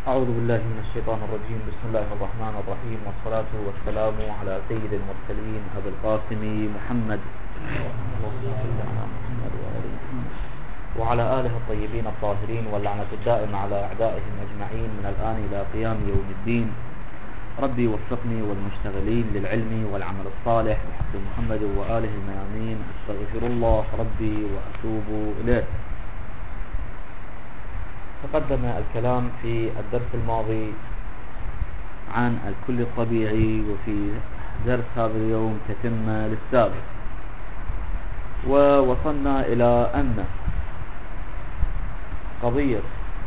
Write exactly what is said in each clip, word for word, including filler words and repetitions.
أعوذ بالله من الشيطان الرجيم. بسم الله الرحمن الرحيم، والصلاة والسلام على سيد المرسلين أبي القاسم محمد وعلى آله الطيبين الطاهرين، واللعنة الدائمة على أعدائهم أجمعين من الآن إلى قيام يوم الدين. ربي وفقني والمشتغلين للعلم والعمل الصالح بحق محمد وآله الميامين. أستغفر الله ربي وأتوب إليه. تقدم الكلام في الدرس الماضي عن الكل الطبيعي، وفي درس هذا اليوم تتمة للسابق، ووصلنا إلى أن قضية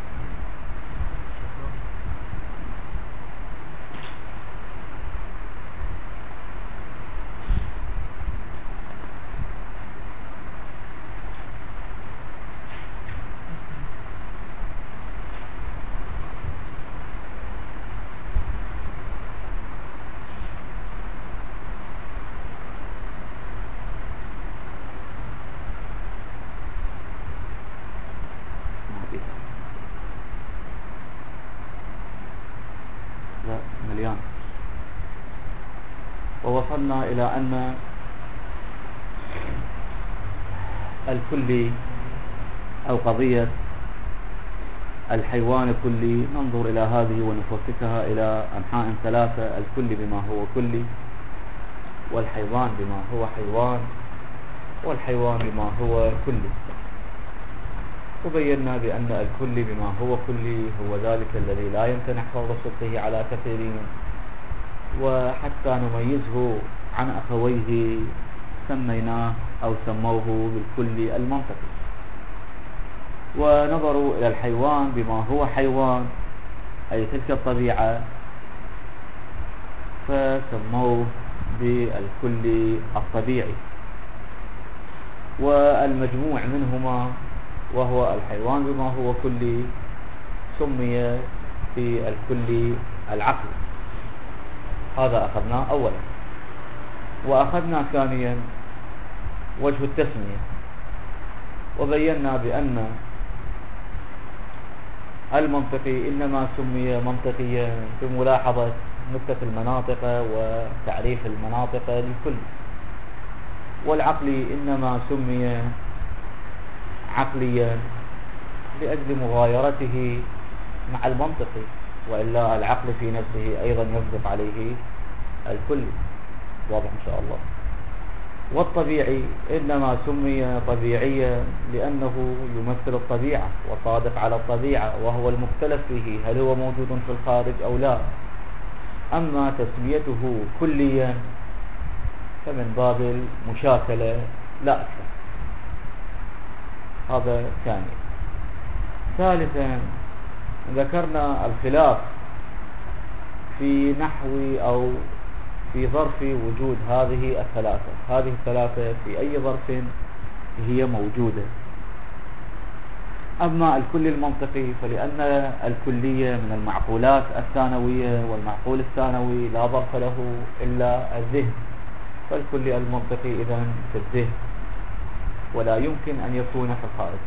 مليان ووصلنا إلى أن الكلي أو قضية الحيوان الكلي ننظر إلى هذه ونفككها إلى أنحاء ثلاثة: الكلي بما هو كلي، والحيوان بما هو حيوان، والحيوان بما هو كلي. وبينا بأن الكلي بما هو كلي هو ذلك الذي لا يمكن حفظ صدقه على كثيرين، وحتى نميزه عن أخويه سميناه أو سموه بالكلي المنطقي. ونظروا إلى الحيوان بما هو حيوان، أي تلك الطبيعة، فسموه بالكلي الطبيعي. والمجموع منهما وهو الحيوان بما هو كلي سمي بالكلي العقلي. هذا أخذناه أولا. وأخذنا ثانيا وجه التسمية، وبينا بأن المنطقي إنما سمي منطقيا بملاحظة نكتة المناطق وتعريف المناطق للكل، والعقلي إنما سمي عقليا لأجل مغايرته مع المنطقي، وإلا العقل في نفسه أيضا يصدق عليه الكل. واضح إن شاء الله. والطبيعي إنما سمي طبيعيا لأنه يمثل الطبيعة وصادق على الطبيعة، وهو المختلف فيه هل هو موجود في الخارج أو لا. أما تسميته كليا فمن باب المشاكلة لا أكثر. هذا ثاني. ثالثا ذكرنا الخلاف في نحو أو في ظرف وجود هذه الثلاثة. هذه الثلاثة في أي ظرف هي موجودة. أما الكل المنطقي فلأن الكلية من المعقولات الثانوية، والمعقول الثانوي لا ظرف له إلا الذهن، فالكل المنطقي إذن في الذهن ولا يمكن أن يكون في الخارج.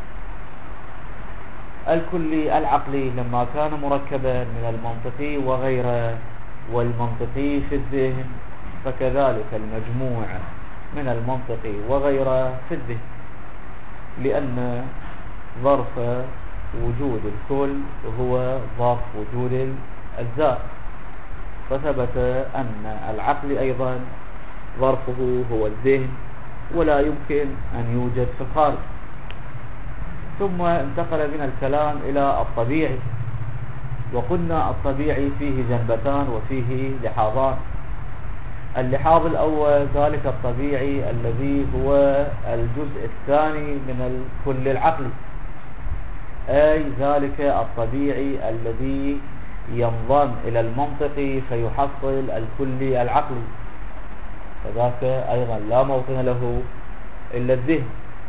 الكلي العقلي لما كان مركبا من المنطقي وغيره، والمنطقي في الذهن، فكذلك المجموع من المنطقي وغيره في الذهن، لأن ظرف وجود الكل هو ظرف وجود الأجزاء، فثبت أن العقل أيضا ظرفه هو الذهن ولا يمكن أن يوجد في الخارج. ثم انتقل من الكلام إلى الطبيعي، وقلنا الطبيعي فيه جنبتان وفيه لحاظان. اللحاظ الأول ذلك الطبيعي الذي هو الجزء الثاني من الكل العقلي، أي ذلك الطبيعي الذي ينضم إلى المنطقي فيحصل الكل العقلي، فذاك أيضا لا موطن له إلا الذهن.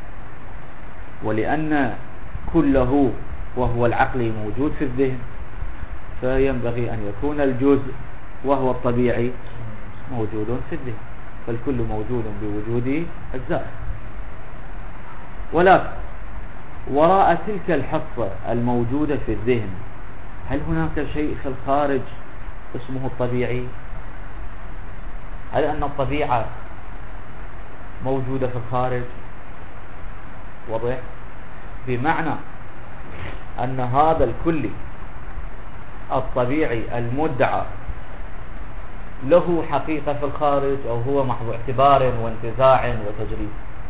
ولأن كله وهو العقلي موجود في الذهن، فينبغي أن يكون الجزء وهو الطبيعي موجود في الذهن، فالكل موجود بوجود أجزاء. ولكن وراء تلك الحصة الموجودة في الذهن هل هناك شيء في الخارج اسمه الطبيعي؟ هل أن الطبيعة موجودة في الخارج؟ واضح؟ بمعنى أن هذا الكلي الطبيعي المدعى له حقيقة في الخارج، أو هو محض اعتبار وانتزاع وتجريد.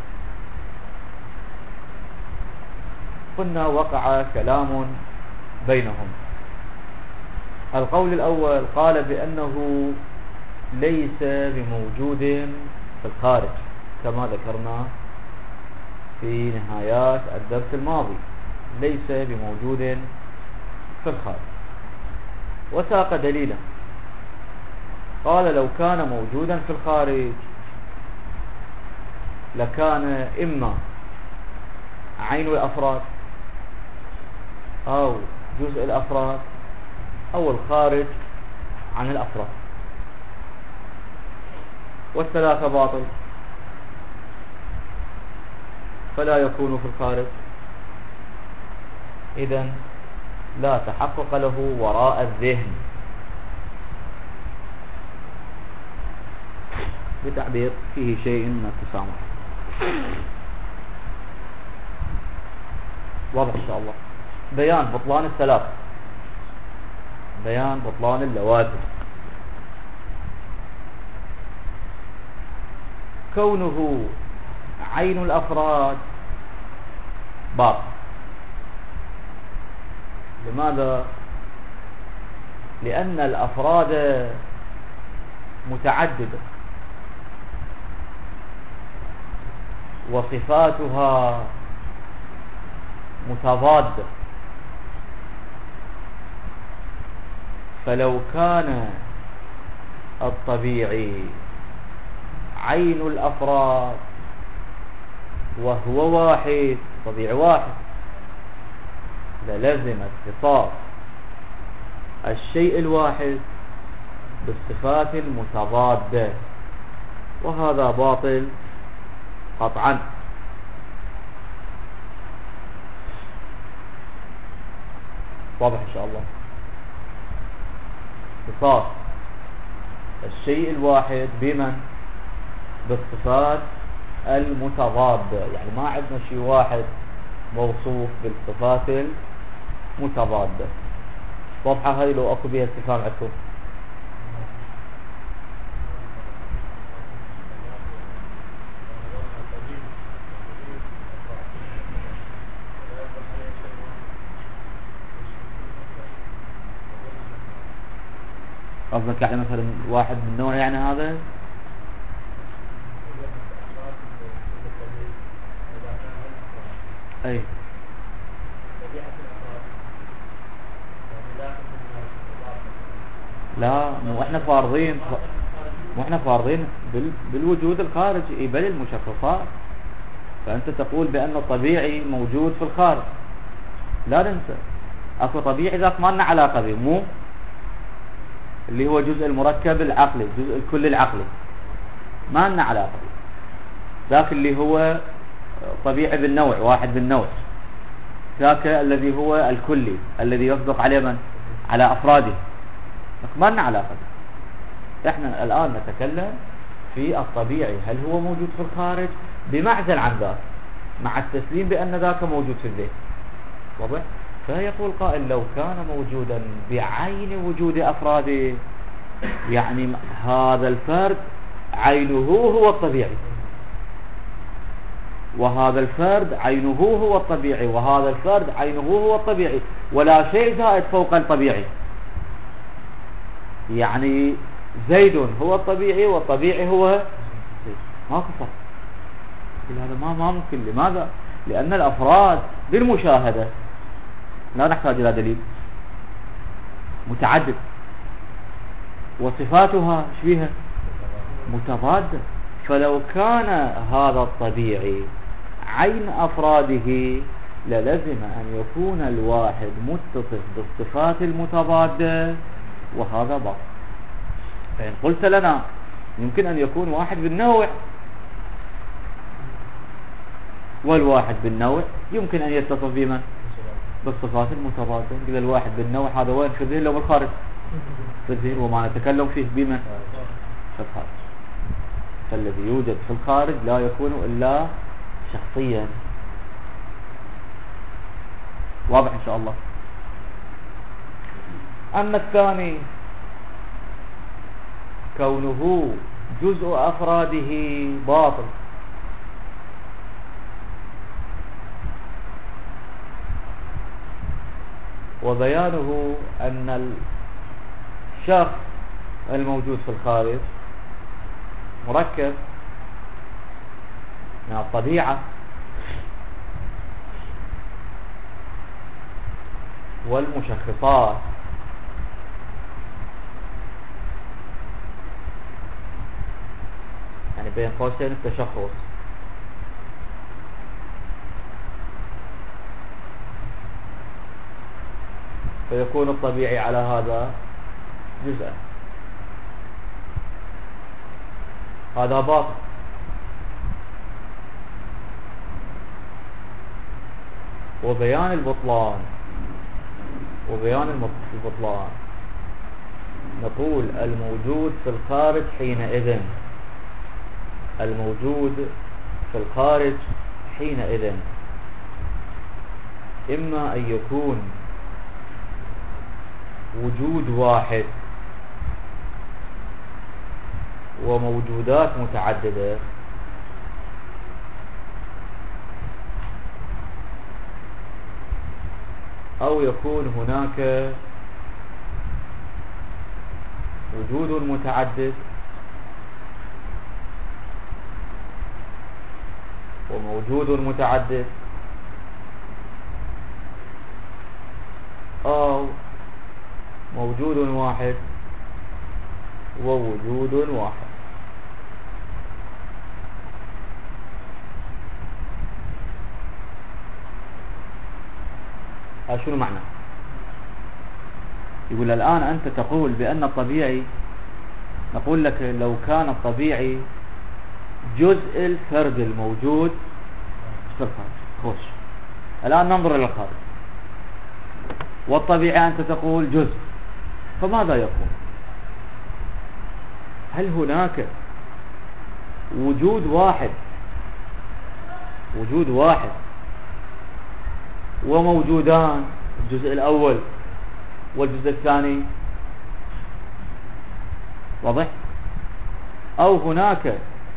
قلنا وقع كلام بينهم. القول الأول قال بأنه ليس بموجود في الخارج كما ذكرنا في نهايات الدرس الماضي، ليس بموجود في الخارج، وساق دليلا. قال لو كان موجودا في الخارج لكان إما عين الأفراد أو جزء الأفراد أو الخارج عن الأفراد، والثلاثة باطل، فلا يكون في الخارج، إذن لا تحقق له وراء الذهن، بتعبير فيه شيء من التسامح. واضح إن شاء الله. بيان بطلان الثلاث، بيان بطلان اللوازم. كونه عين الأفراد باطل. لماذا؟ لأن الأفراد متعددة وصفاتها متضادة، فلو كان الطبيعي عين الأفراد وهو واحد، طبيعي واحد، للزم اتصاف الشيء الواحد بالصفات المتضادة، وهذا باطل قطعا. واضح إن شاء الله. اتصاف الشيء الواحد بمن؟ بالصفات المتضادة، يعني ما عندنا شيء واحد موصوف بالصفات المتضادة. واضحة هاي؟ لو اكو بها استفهام عندكم. قصدك يعني مثلا واحد من نوع يعني هذا؟ اي لا، مو احنا فارضين مو احنا فارضين بال... بالوجود الخارجي بل المشخصات. فانت تقول بان الطبيعي موجود في الخارج، لا ننسى اكو طبيعي ذاك ما لنا علاقه به، مو اللي هو جزء المركب العقلي، جزء الكل العقلي، ما لنا علاقه به. ذاك اللي هو طبيعي بالنوع، واحد بالنوع، ذاك الذي هو الكلي الذي يصدق عليه من؟ على افراده، ما لنا علاقه به. احنا الان نتكلم في الطبيعي، هل هو موجود في الخارج بمعزل عن ذاك، مع التسليم بان ذاك موجود في الذهن. واضح؟ فيقول قائل لو كان موجودا بعين وجود افراده، يعني هذا الفرد عينه هو الطبيعي، وهذا الفرد عينه هو الطبيعي، وهذا الفرد عينه هو الطبيعي، ولا شيء زائد فوق الطبيعي. يعني زيد هو الطبيعي والطبيعي هو زيد، ما كفر. هذا ما ما ممكن. لماذا؟ لأن الأفراد بالمشاهدة لا نحتاج إلى دليل، متعدد، وصفاتها شبيهة متضادة. فلو كان هذا الطبيعي عين أفراده للزم أن يكون الواحد متصف بالصفات المتضادة، وهذا باطل. فإن قلت لنا يمكن أن يكون واحد بالنوع، والواحد بالنوع يمكن أن يتصف بمن؟ بالصفات المتضادة. إذا الواحد بالنوع هذا وين في الذهن لو بالخارج؟ في الذهن، وما نتكلم فيه بمن؟ في الخارج. فالذي يوجد في الخارج لا يكون إلا شخصيا. واضح إن شاء الله. أما الثاني كونه جزء أفراده باطل، وبيانه أن الشخص الموجود في الخارج مركب من الطبيعة والمشخصات، يعني بين قوسين التشخص، فيكون الطبيعي على هذا جزءا. هذا باطل. وبيان البطلان وبيان البطلان نقول الموجود في الخارج حينئذ الموجود في الخارج حينئذ إما أن يكون وجود واحد وموجودات متعددة، أو يكون هناك وجود متعدد وموجود متعدد، أو موجود واحد ووجود واحد. هذا شنو معنى؟ يقول الآن أنت تقول بأن الطبيعي، نقول لك لو كان الطبيعي جزء الفرد الموجود في الخارج، خوش الآن ننظر إلى الخارج، والطبيعي أنت تقول جزء، فماذا يكون؟ هل هناك وجود واحد وجود واحد وموجودان، الجزء الأول والجزء الثاني، واضح؟ أو هناك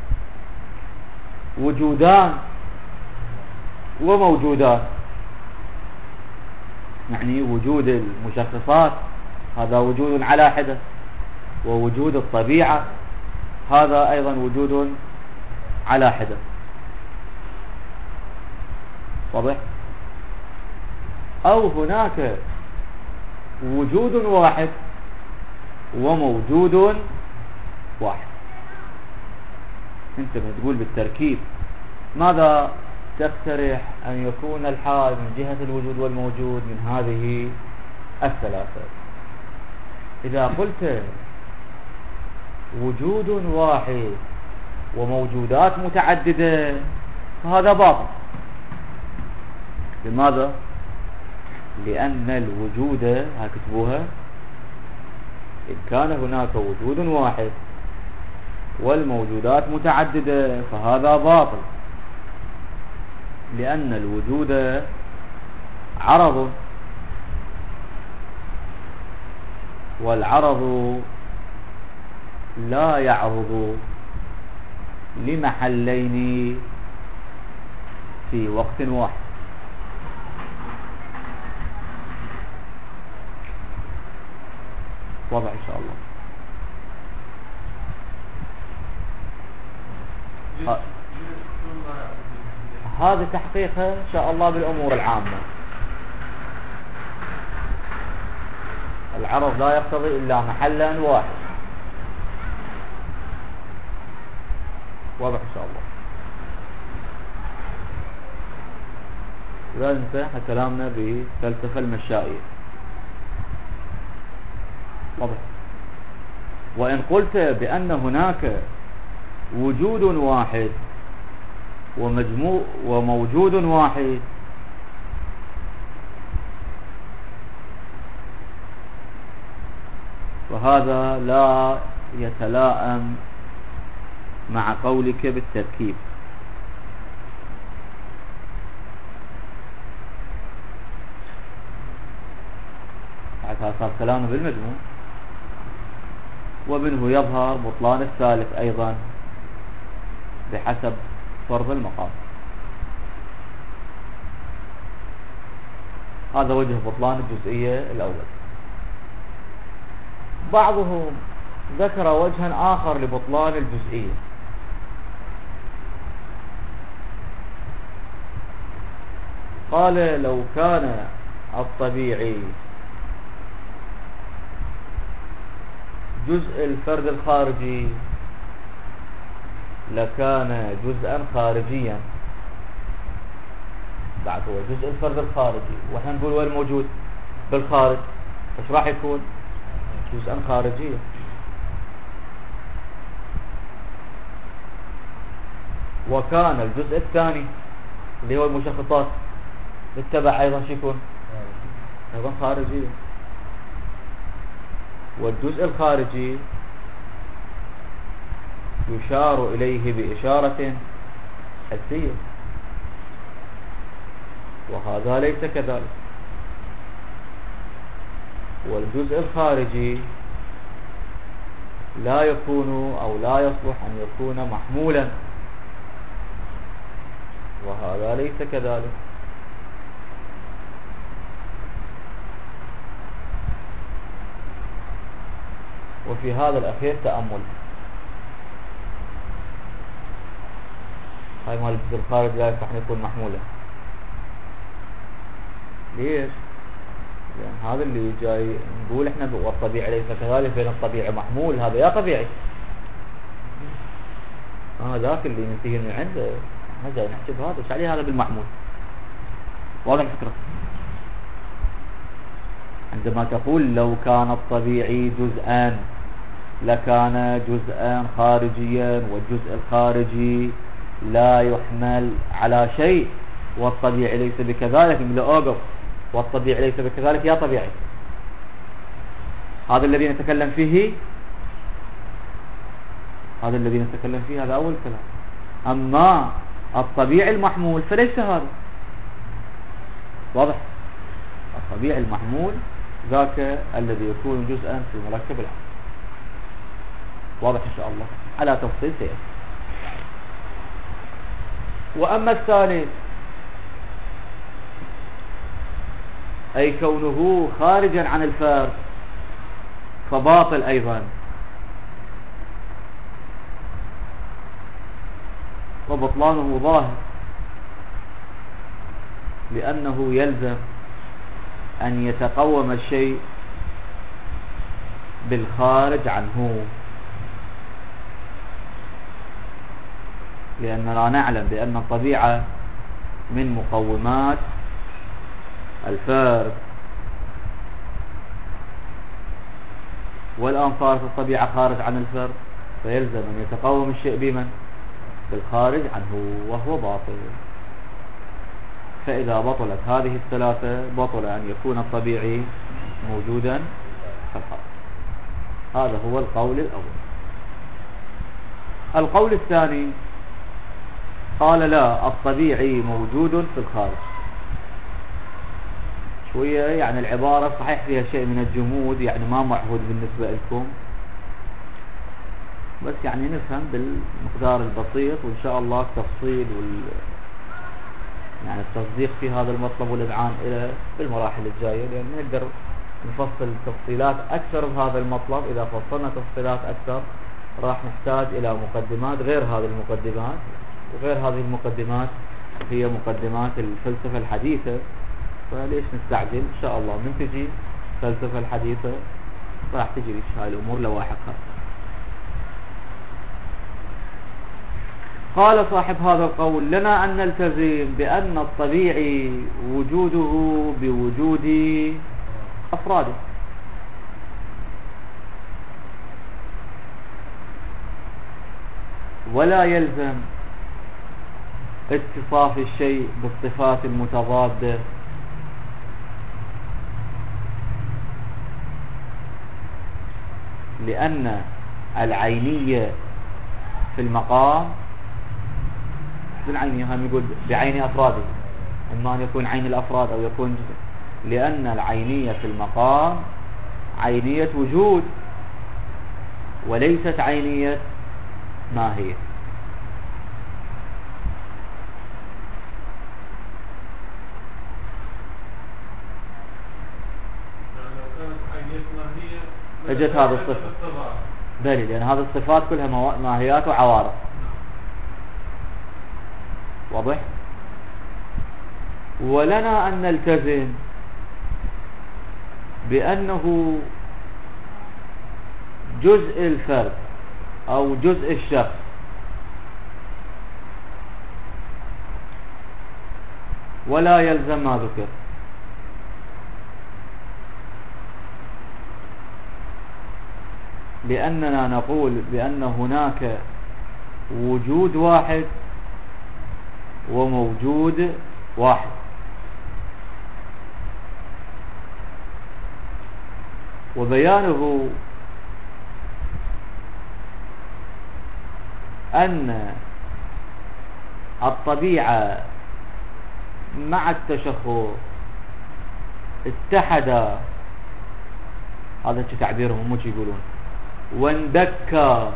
وجودان وموجودان، يعني وجود المشخصات هذا وجود على حدة، ووجود الطبيعة هذا أيضا وجود على حدة، واضح؟ أو هناك وجود واحد وموجود واحد. انت بتقول بالتركيب ماذا تقترح أن يكون الحال من جهة الوجود والموجود من هذه الثلاثة؟ إذا قلت وجود واحد وموجودات متعددة فهذا باطل. لماذا؟ لأن الوجود، هكتبوها، إن كان هناك وجود واحد والموجودات متعددة فهذا باطل، لأن الوجود عرض، والعرض لا يعرض لمحلين في وقت واحد. واضح إن شاء الله. هذا تحقيقها إن شاء الله بالأمور العامة. العرض لا يقتضي إلا محلا واحد. واضح إن شاء الله. لا ننسى كلامنا بفلسفة المشائية. واضح. وإن قلت بأن هناك وجود واحد ومجموع وموجود واحد وهذا لا يتلائم مع قولك بالتركيب. هذا صار كلامه بالمجموع، ومنه يظهر بطلان الثالث أيضا بحسب فرض المقام. هذا وجه بطلان الجزئية الأول. بعضهم ذكر وجها آخر لبطلان الجزئية، قال لو كان الطبيعي جزء الفرد الخارجي لكان جزءا خارجيا. بعد هو جزء الفرد الخارجي، واحنا نقول وين موجود بالخارج، ايش راح يكون؟ جزءا خارجيا. وكان الجزء الثاني اللي هو المشخصات بالتبع ايضا شو يكون؟ ايضا خارجيا. والجزء الخارجي يشار إليه بإشارة حسية، وهذا ليس كذلك. والجزء الخارجي لا يكون أو لا يصلح أن يكون محمولا، وهذا ليس كذلك. وفي هذا الأخير تأمل. هاي مال الجزء الخارجي لا يصلح أن يكون محمولا. ليش؟ لأن هذا اللي جاي نقول احنا والطبيعي ليس كذلك، بين الطبيعي محمول، هذا يا طبيعي. اه ذاك اللي ننتهي من عنده، احنا جاي نحكي بهذا، ايش عليه هذا بالمحمول؟ واضح الفكرة؟ عندما تقول لو كان الطبيعي جزءان لكان جزءا خارجيا، والجزء الخارجي لا يحمل على شيء، والطبيعي ليس بكذلك، من أوقف والطبيعي ليس بكذلك يا طبيعي. هذا الذي نتكلم فيه، هذا الذي نتكلم فيه هذا أول كلام. أما الطبيعي المحمول فليس هذا. واضح؟ الطبيعي المحمول ذاك الذي يكون جزءا في مركب العقل. واضح إن شاء الله على تفصيل سيئة. وأما الثالث أي كونه خارجا عن الفرد فباطل أيضا، وبطلانه ظاهر، لأنه يلزم أن يتقوم الشيء بالخارج عنه، لأننا نعلم بأن الطبيعة من مقومات الفرد، والآن صارت الطبيعة خارج عن الفرد، فيلزم أن يتقوم الشيء بمن؟ بالخارج عنه، وهو باطل. فإذا بطلت هذه الثلاثة بطل أن يكون الطبيعي موجودا في الخارج. هذا هو القول الأول. القول الثاني قال لا، الطبيعي موجود في الخارج. شوية يعني العبارة صحيح فيها شيء من الجمود، يعني ما معهود بالنسبة لكم، بس يعني نفهم بالمقدار البسيط، وإن شاء الله التفصيل وال يعني التصديق في هذا المطلب والإذعان إلى بالمراحل الجاية، لأن نقدر نفصل تفصيلات أكثر بهذا المطلب. إذا فصلنا تفصيلات أكثر راح نحتاج إلى مقدمات غير هذه المقدمات، وغير هذه المقدمات هي مقدمات الفلسفة الحديثة، فليش نستعجل؟ إن شاء الله من تجي الفلسفة الحديثة راح تجري هاي الأمور لواحقها. قال صاحب هذا القول لنا أن نلتزم بأن الطبيعي وجوده بوجود أفراده، ولا يلزم اتصاف الشيء بالصفات المتضادة، لأن العينية في المقام بالعينية، هم يقول بعين أفراده، إما أن يكون عين الأفراد أو يكون جزء، لأن العينية في المقام عينية وجود وليست عينية ماهية. اجت هذه الصفة بلي، لأن هذه الصفات كلها ماهيات وعوارض. واضح؟ ولنا أن نلتزم بأنه جزء الفرد أو جزء الشخص ولا يلزم ما ذكر، لأننا نقول بأن هناك وجود واحد وموجود واحد، وبيانه أن الطبيعة مع التشخص اتحدا، هذا تعبيرهم مش يقولون، واندكا.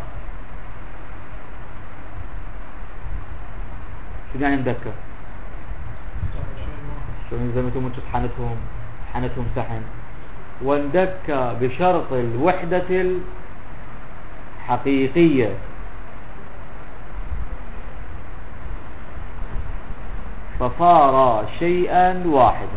شو يعني اندكا؟ شو زي ما انتم حنتهم حنتهم سحن. واندكا بشرط الوحدة الحقيقية، فصار شيئا واحدا.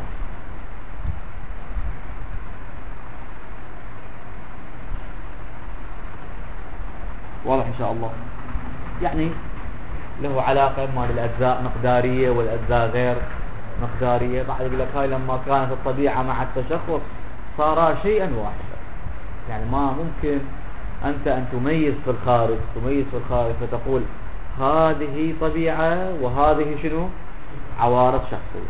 واضح إن شاء الله؟ يعني له علاقة إما للأجزاء مقدارية والأجزاء غير مقدارية. بعد يقول لك هاي لما كانت الطبيعة مع التشخص صار شيئا واحدا، يعني ما ممكن أنت أن تميز في الخارج تميز في الخارج فتقول هذه طبيعة وهذه شنو؟ عوارض شخصية.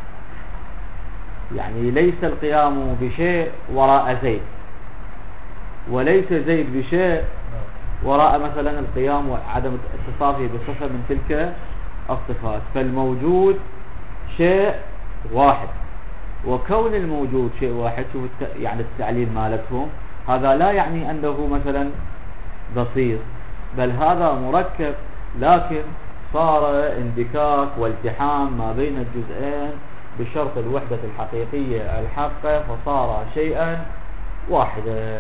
يعني ليس القيام بشيء وراء زيد، وليس زيد بشيء وراء مثلا القيام وعدم اتصافه بصفة من تلك الصفات. فالموجود شيء واحد، وكون الموجود شيء واحد، شوف يعني التعليل مالتهم، هذا لا يعني أنه مثلا بسيط، بل هذا مركب، لكن صار اندكاك والتحام ما بين الجزئين بشرط الوحدة الحقيقية الحقة، فصار شيئا واحدا.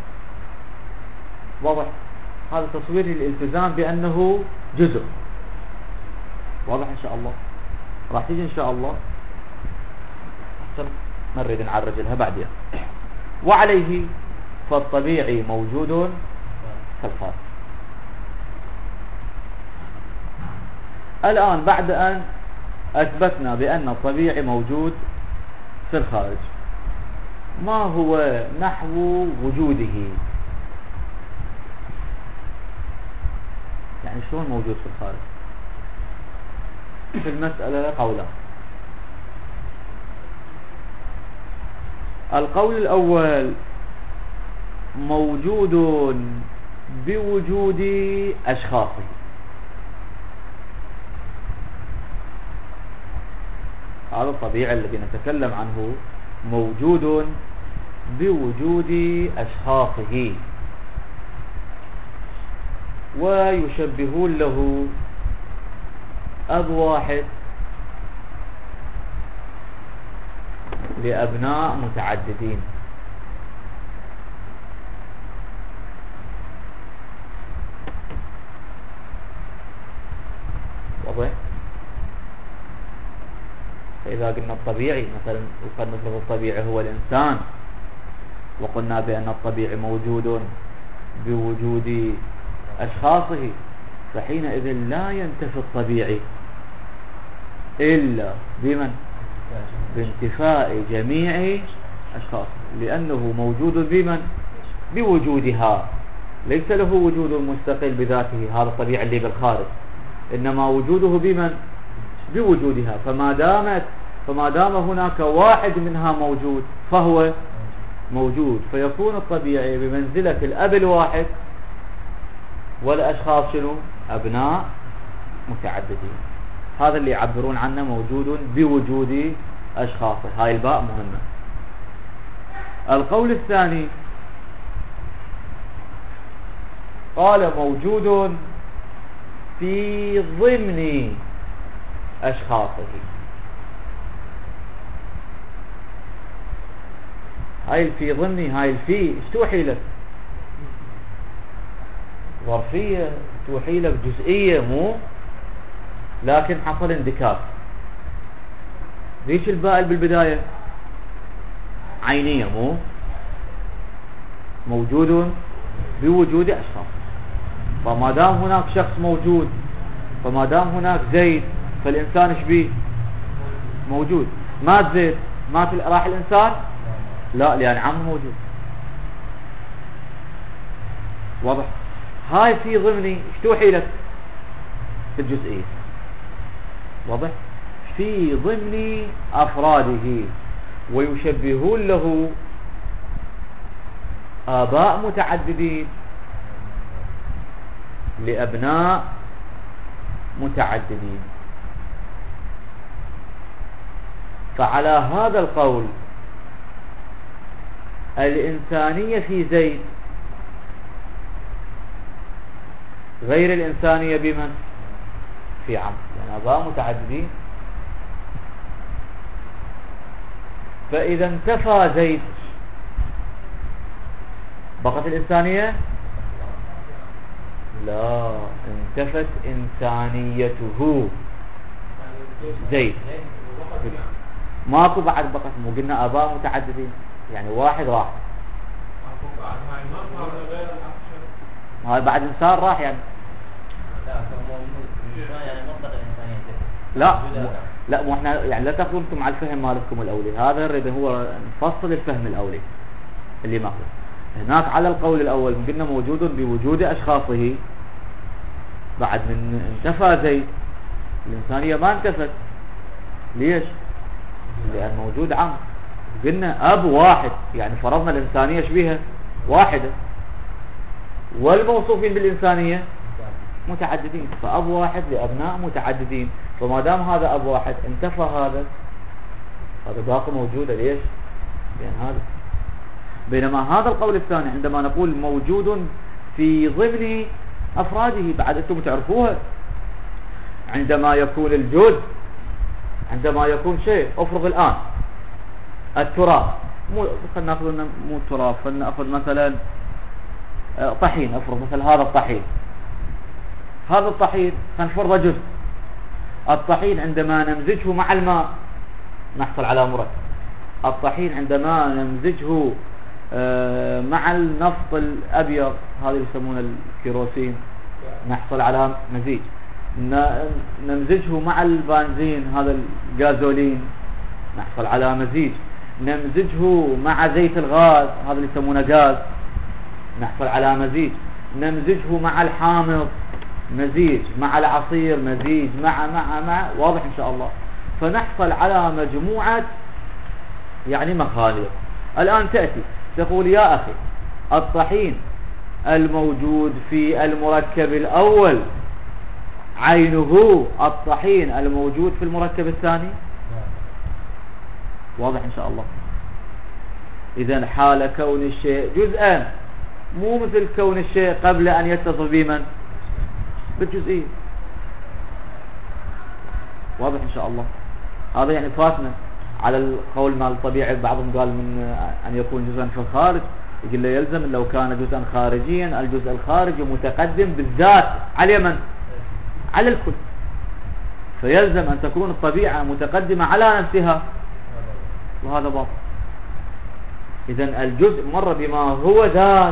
واضح؟ هذا تصوير الالتزام بأنه جزء. واضح إن شاء الله؟ راح تيجي إن شاء الله، ما نريد نعرج لها بعدين. وعليه فالطبيعي موجود في الخارج. الآن بعد أن أثبتنا بأن الطبيعي موجود في الخارج، ما هو نحو وجوده؟ يعني شلون موجود في الخارج؟ في المسألة قولان. القول الأول موجود بوجود أشخاصه، هذا الطبيعي الذي نتكلم عنه موجود بوجود أشخاصه، ويشبهون له أب واحد لأبناء متعددين. واضح؟ فإذا قلنا الطبيعي مثلا، وقد نفرض الطبيعي هو الإنسان، وقلنا بأن الطبيعي موجود بوجود أشخاصه، فحينئذ لا ينتفي الطبيعي إلا بمن؟ بانتفاء جميع أشخاصه، لأنه موجود بمن؟ بوجودها، ليس له وجود مستقل بذاته هذا الطبيعي اللي بالخارج، إنما وجوده بمن؟ بوجودها. فما دامت فما دام هناك واحد منها موجود فهو موجود، فيكون الطبيعي بمنزلة الأب الواحد والأشخاص شنو؟ أبناء متعددين. هذا اللي يعبرون عنه موجود بوجود أشخاصه. هاي الباء مهمة. القول الثاني قال موجود في ضمن أشخاصه. هاي في ضمن، هاي الفي ايش توحي لك؟ ظرفية، توحي لك جزئية، مو لكن حصل اندكاك. ليش الباء بالبداية عينية؟ مو موجود بوجود أشخاص. فما دام هناك شخص موجود، فما دام هناك زيد، فالإنسان ايش بيه؟ موجود. مات زيد، مات راح الإنسان؟ لا، لأن عمه موجود. واضح؟ هاي في ضمني ايش توحي لك؟ الجزئية. واضح؟ في ضمن أفراده، ويشبهون له آباء متعددين لأبناء متعددين. فعلى هذا القول الإنسانية في زيد غير الإنسانية بمن؟ في عمرو، يعني آباء متعددين. فإذا انتفى زيد بقت الإنسانية؟ لا، انتفت إنسانيته زيد. ماكو بعد بقت، مو قلنا آباء متعددين، يعني واحد راح، هاي بعد إنسان راح يعني. لا لا مو احنا يعني لا تاخذوا انتم على الفهم مالكم الاولي، هذا نريد هو نفصل الفهم الاولي اللي ماخذ. هناك على القول الاول قلنا موجود بوجود اشخاصه، بعد من انتفى زيد الانسانيه ما انتفت. ليش؟ لان موجود عم. قلنا اب واحد، يعني فرضنا الانسانيه ايش بيها؟ واحده، والموصوفين بالانسانيه متعددين، فأب واحد لأبناء متعددين. فما دام هذا أب واحد انتفى هذا، هذا باقي موجودة. ليش؟ لأن هذا. بينما هذا القول الثاني عندما نقول موجود في ضمن أفراده، بعد أنتم تعرفوها، عندما يكون الجزء، عندما يكون شيء، أفرض الآن التراب، مو خلنا نأخذ مو التراب، خلنا نأخذ مثلا طحين، أفرض مثل هذا الطحين، هذا الطحين سنفرضه جزء. الطحين عندما نمزجه مع الماء نحصل على مركب. الطحين عندما نمزجه مع النفط الأبيض، هذا يسمونه الكيروسين، نحصل على مزيج. نمزجه مع البنزين، هذا الغازولين، نحصل على مزيج. نمزجه مع زيت الغاز، هذا اللي يسمونه غاز، نحصل على مزيج. نمزجه مع الحامض، مزيج، مع العصير مزيج، مع مع مع واضح ان شاء الله. فنحصل على مجموعة يعني مخاليق. الآن تأتي تقول يا أخي الطحين الموجود في المركب الأول عينه الطحين الموجود في المركب الثاني؟ واضح ان شاء الله. إذن حال كون الشيء جزءا مو مثل كون الشيء قبل أن يتصل بمن؟ بالجزئية. واضح ان شاء الله. هذا يعني فاتنا على القول مال الطبيعي. بعضهم قال من ان يكون جزءا في الخارج، يقول له يلزم لو كان جزءا خارجيا الجزء الخارجي متقدم بالذات على من؟ على الكل. فيلزم ان تكون الطبيعة متقدمة على نفسها، وهذا باطل. اذن الجزء مر بما هو ذات،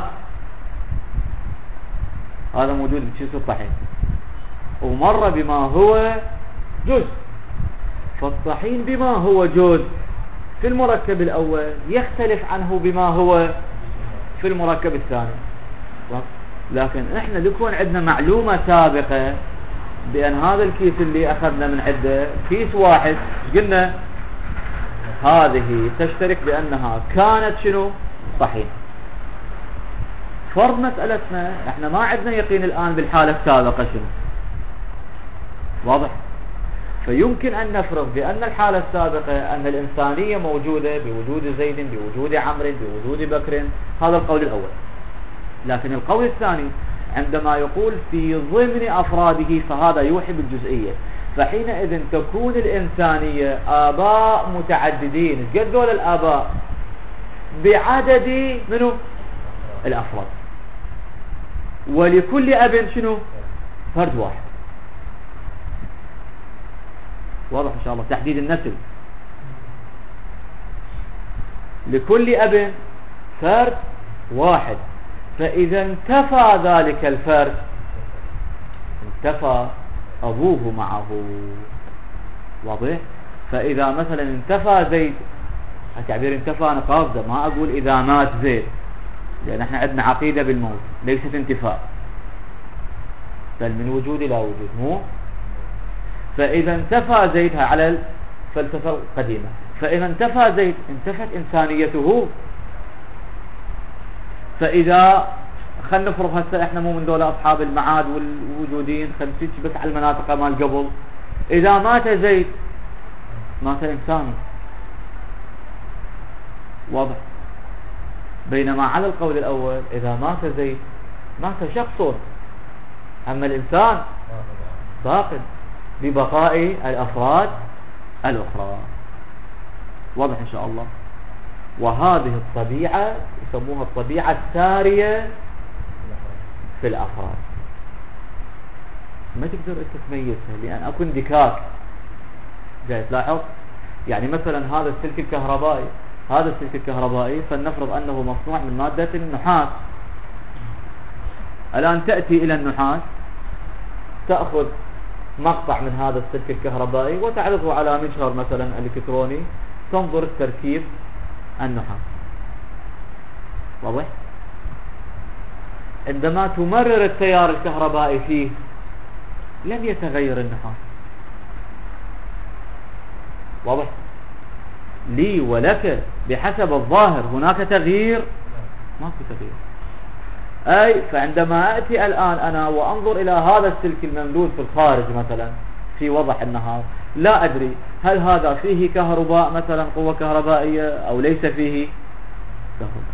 هذا موجود بشيء الطحين، ومر بما هو جزء. فالطحين بما هو جزء في المركب الأول يختلف عنه بما هو في المركب الثاني. لكن احنا لكون عندنا معلومة سابقة بأن هذا الكيس اللي أخذنا من عنده كيس واحد، قلنا هذه تشترك بأنها كانت شنو؟ صحيح. فرض مسألتنا احنا ما عندنا يقين الآن بالحالة السابقة شنو، واضح؟ فيمكن أن نفرض بأن الحالة السابقة أن الإنسانية موجودة بوجود زيد بوجود عمرو بوجود بكر، هذا القول الأول. لكن القول الثاني عندما يقول في ضمن أفراده فهذا يوحي بالجزئية، فحينئذ تكون الإنسانية آباء متعددين. قد دول الآباء بعدد منه الأفراد، ولكل أب شنو فرد واحد. واضح إن شاء الله تحديد النسل، لكل أب فرد واحد. فإذا انتفى ذلك الفرد انتفى أبوه معه، واضح؟ فإذا مثلا انتفى زيد، التعبير انتفى أنا قاصده، ما أقول إذا مات زيد، لأن احنا عندنا عقيدة بالموت ليست انتفاء، بل من وجود إلى وجود، مو؟ فإذا انتفى زيد على الفلسفة القديمة، فإذا انتفى زيد انتفت إنسانيته. فإذا خلنا نفرض هسه احنا مو من دولة أصحاب المعاد والوجودين، خلنا نسيج بس على المناطق مال قبل. إذا مات زيد مات إنسان، واضح؟ بينما على القول الأول إذا مات زيد مات شخص، أما الإنسان باق ببقاء الأفراد الأخرى. واضح إن شاء الله. وهذه الطبيعة يسموها الطبيعة السارية في الأفراد، ما تقدر تتميزها لأن أكون دكاك. جاي تلاحظ يعني مثلا هذا السلك الكهربائي، هذا السلك الكهربائي فلنفرض أنه مصنوع من مادة النحاس. الآن تأتي إلى النحاس تأخذ مقطع من هذا السلك الكهربائي وتعرضه على مجهر مثلا إلكتروني، تنظر التركيب النحاس، واضح؟ عندما تمرر التيار الكهربائي فيه لم يتغير النحاس، واضح؟ لي ولك بحسب الظاهر هناك تغيير؟ ما في تغيير. أي فعندما أتي الآن أنا وأنظر إلى هذا السلك الممدود في الخارج مثلا في وضح النهار، لا أدري هل هذا فيه كهرباء مثلا قوة كهربائية أو ليس فيه كهرباء،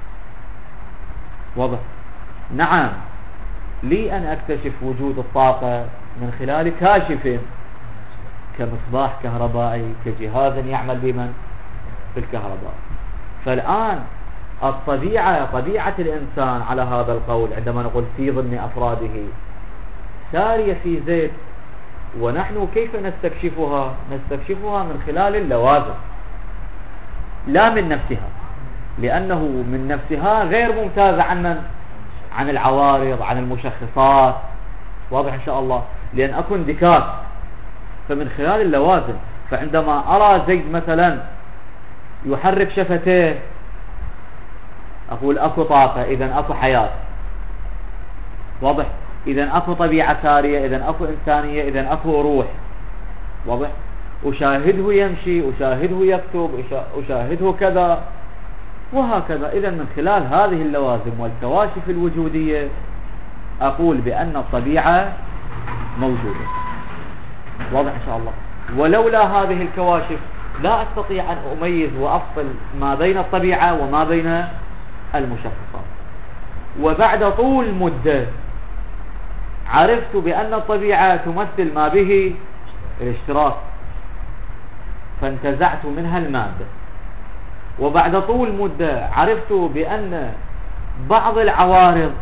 واضح؟ نعم، لي أن أكتشف وجود الطاقة من خلال كاشف كمصباح كهربائي كجهاز يعمل بمن بالكهرباء. فالآن الطبيعة طبيعة الإنسان على هذا القول عندما نقول في ضمن أفراده سارية في زيت، ونحن كيف نستكشفها؟ نستكشفها من خلال اللوازم لا من نفسها، لأنه من نفسها غير ممتازة عن من؟ عن العوارض، عن المشخصات. واضح إن شاء الله؟ لأن أكون دكاك، فمن خلال اللوازم. فعندما أرى زيد مثلا يحرك شفتيه أقول أكو طاقة، إذن أكو حياة، واضح؟ إذن أكو طبيعة سارية، إذن أكو إنسانية، إذن أكو روح، واضح؟ أشاهده يمشي، أشاهده يكتب، أشاهده كذا وهكذا. إذن من خلال هذه اللوازم والكواشف الوجودية أقول بأن الطبيعة موجودة، واضح إن شاء الله؟ ولولا هذه الكواشف لا أستطيع أن أميز وأفصل ما بين الطبيعة وما بين المشخصات. وبعد طول مدة عرفت بأن الطبيعة تمثل ما به الاشتراك، فانتزعت منها المادة. وبعد طول مدة عرفت بأن بعض العوارض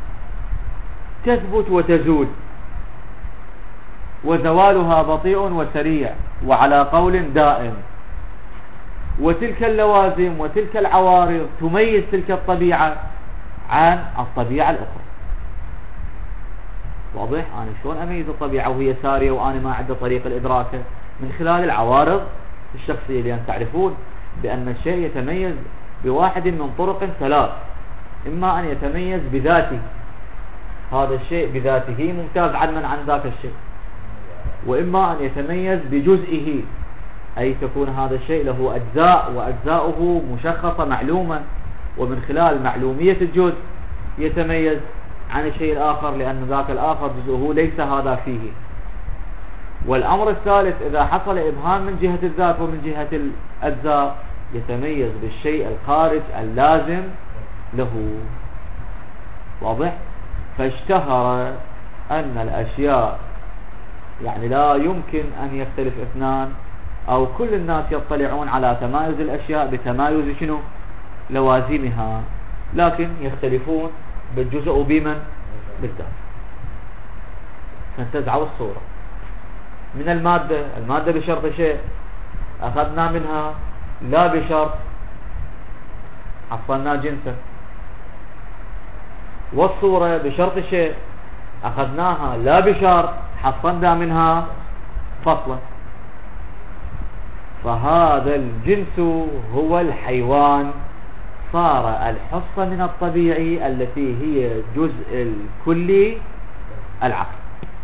تثبت وتزول، وزوالها بطيء وسريع وعلى قول دائم، وتلك اللوازم وتلك العوارض تميز تلك الطبيعة عن الطبيعة الأخرى. واضح؟ أنا شلون أميز الطبيعة وهي سارية وأنا ما عندي طريق الإدراك؟ من خلال العوارض الشخصية، لأن تعرفون بأن الشيء يتميز بواحد من طرق ثلاث: إما أن يتميز بذاته، هذا الشيء بذاته ممتاز عن من عن ذاك الشيء، وإما أن يتميز بجزئه، أي تكون هذا الشيء له أجزاء وأجزاؤه مشخصة معلومة، ومن خلال معلومية الجزء يتميز عن الشيء الآخر، لأن ذاك الآخر جزءه ليس هذا فيه. والأمر الثالث إذا حصل إبهام من جهة الذات ومن جهة الأجزاء يتميز بالشيء الخارج اللازم له. واضح؟ فاشتهر أن الأشياء يعني لا يمكن أن يختلف اثنان أو كل الناس يطلعون على تمايز الأشياء بتمايز شنو؟ لوازمها، لكن يختلفون بالجزء وبمن؟ بالذات. فانتزعوا الصورة من المادة، المادة بشرط شيء أخذنا منها لا بشرط حصلنا جنسا، والصورة بشرط شيء أخذناها لا بشرط حصلنا منها فصلا. فهذا الجنس هو الحيوان، صار الحصة من الطبيعي التي هي جزء الكلي العقل.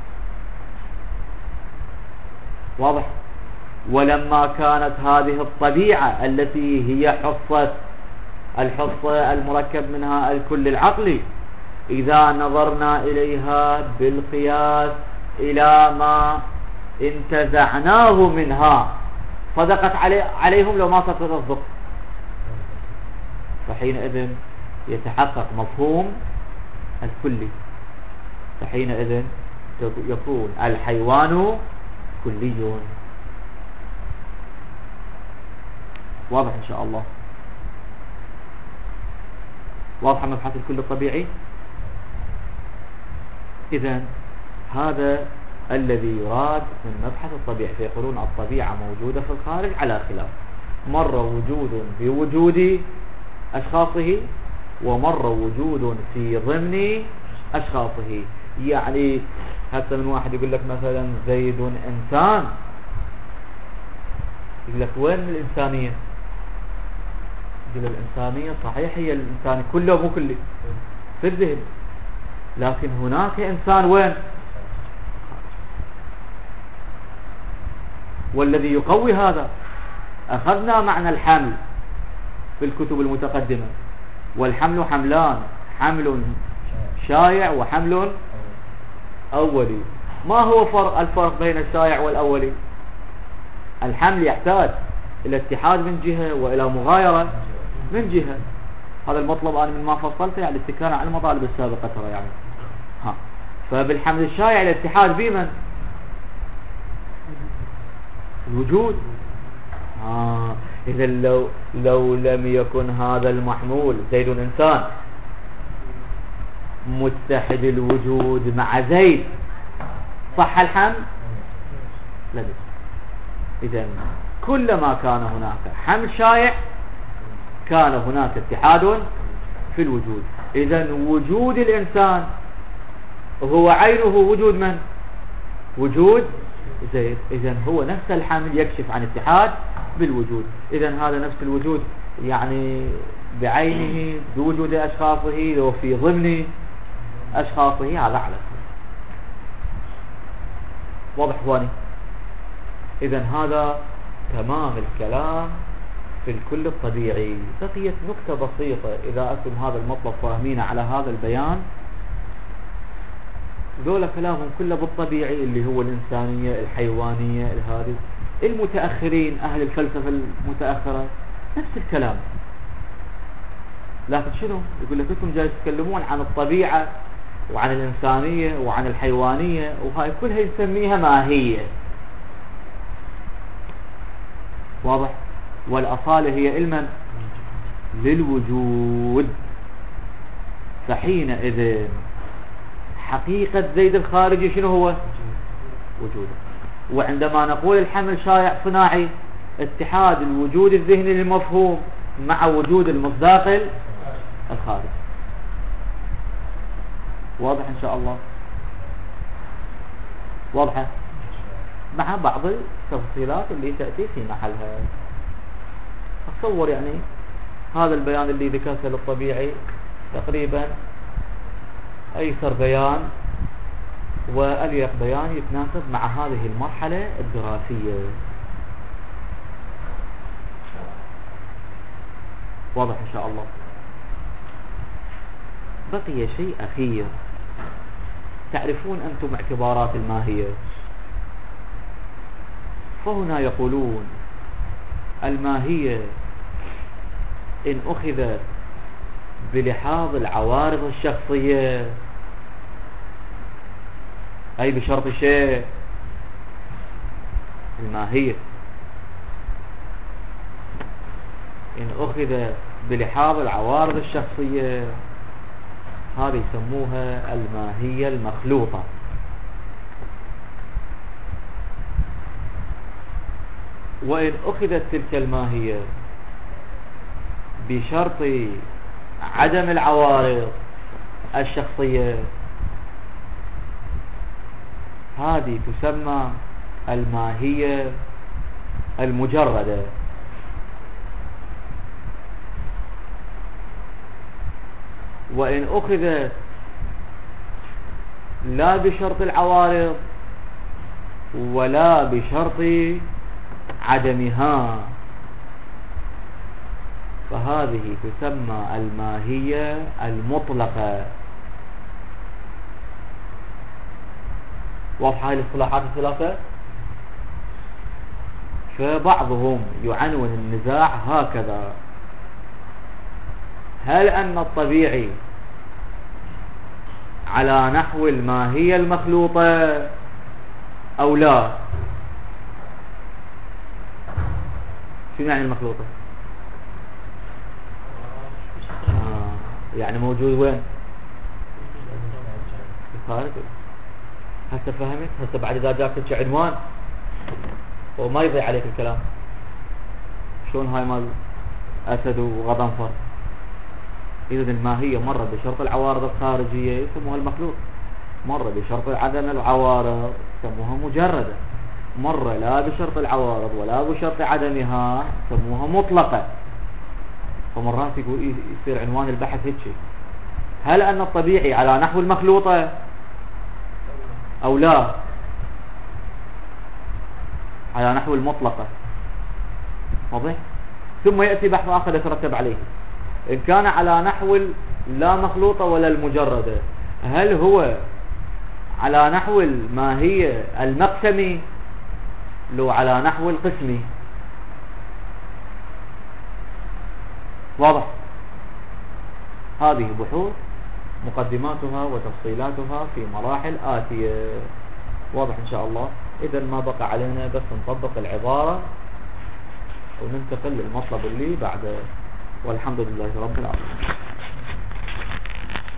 واضح؟ ولما كانت هذه الطبيعة التي هي حصة الحصة المركب منها الكل العقلي، إذا نظرنا إليها بالقياس إلى ما انتزعناه منها صدقت علي عليهم لو ما تصدق، فحينئذ يتحقق مفهوم الكلي، فحينئذ يكون الحيوان كلي. واضح إن شاء الله؟ واضح مبحث الكل الطبيعي؟ إذن هذا الذي يراد من مبحث الطبيعي، فيقولون الطبيعة موجودة في الخارج على خلاف، مر وجود بوجود أشخاصه ومر وجود في ضمن أشخاصه. يعني حتى من واحد يقول لك مثلا زيد إنسان، يقول لك وين الإنسانية؟ يقول الإنسانية صحيح هي الإنسان كله مو كله في الذهن، لكن هناك إنسان وين؟ والذي يقوي هذا أخذنا معنى الحمل في الكتب المتقدمة، والحمل حملان، حمل شائع وحمل أولي. ما هو فرق الفرق بين الشائع والأولي؟ الحمل يحتاج إلى اتحاد من جهة وإلى مغايرة من جهة. هذا المطلب أنا من ما فصلته يعني الاتكال على المطالب السابقة ترى يعني ها. فبالحمل الشائع الاتحاد بمن؟ الوجود. آه. إذا لو لو لم يكن هذا المحمول زيد إنسان متحد الوجود مع زيد صح الحمل؟ لا. إذا كلما كان هناك حمل شائع كان هناك اتحاد في الوجود. إذا وجود الإنسان هو عينه وجود من؟ وجود زيد. إذا هو نفس الحمل يكشف عن اتحاد بالوجود. إذا هذا نفس الوجود يعني بعينه بوجود أشخاصه وفي ضمن أشخاصه، هذا على السنة. واضح إخواني؟ إذا هذا تمام الكلام في الكل الطبيعي. بقيت نكتة بسيطة، إذا أنتم هذا المطلب فاهمين على هذا البيان، ذولا كلامهم كله بالطبيعي اللي هو الإنسانية الحيوانية الهادي. المتأخرين أهل الفلسفة المتأخرة نفس الكلام، لكن شنو يقول لك انتم جاي تتكلمون عن الطبيعة وعن الإنسانية وعن الحيوانية وهاي كلها يسميها ماهية. واضح؟ والأصالة هي علما للوجود. فحينئذ حقيقة زيد الخارجي شنو هو؟ وجوده. وعندما نقول الحمل شائع صناعي، اتحاد الوجود الذهني للمفهوم مع وجود المصداق الخارج. واضح إن شاء الله؟ واضحة مع بعض التفصيلات اللي تأتي في محلها. أتصور يعني هذا البيان اللي ذكرته للطبيعي تقريبا أيسر بيان وأليق بيان يتناسب مع هذه المرحلة الدراسية. واضح إن شاء الله؟ بقي شيء أخير. تعرفون أنتم اعتبارات الماهية، فهنا يقولون الماهية إن أخذت بلحاظ العوارض الشخصية، أي بشرط شيء، الماهية إن أخذت بلحاظ العوارض الشخصية هذه يسموها الماهية المخلوطة. وإن أخذت تلك الماهية بشرط عدم العوارض الشخصية هذه تسمى الماهية المجردة. وإن أخذت لا بشرط العوارض ولا بشرط عدمها فهذه تسمى الماهية المطلقة. واضحة هذه الاصطلاحات الثلاثة؟ فبعضهم يعنون النزاع هكذا: هل أن الطبيعي على نحو الماهية المخلوطة أو لا؟ شو يعني المخلوطة؟ آه يعني موجود وين؟ الخارج. هسه فهمت؟ هسه بعد إذا جاك عنوان وما يضيع عليك الكلام. شلون هاي مال أسد وغضنفر؟ إذا الماهية مرة بشرط العوارض الخارجية يسموها المخلوط، مرة بشرط عدم العوارض يسموها مجردة، مرة لا بشرط العوارض ولا بشرط عدمها يسموها مطلقة. فمرات يقول يصير عنوان البحث هيك: هل أن الطبيعي على نحو المخلوطة أو لا على نحو المطلقة؟ واضح؟ ثم يأتي بحث آخر يترتب عليه: إن كان على نحو لا مخلوطة ولا المجردة هل هو على نحو الماهية المقسمي لو على نحو القسمي؟ واضح؟ هذه بحوث مقدماتها وتفصيلاتها في مراحل آتية. واضح إن شاء الله. إذا ما بقى علينا بس نطبق العبارة وننتقل للمطلب اللي بعده، والحمد لله رب العالمين.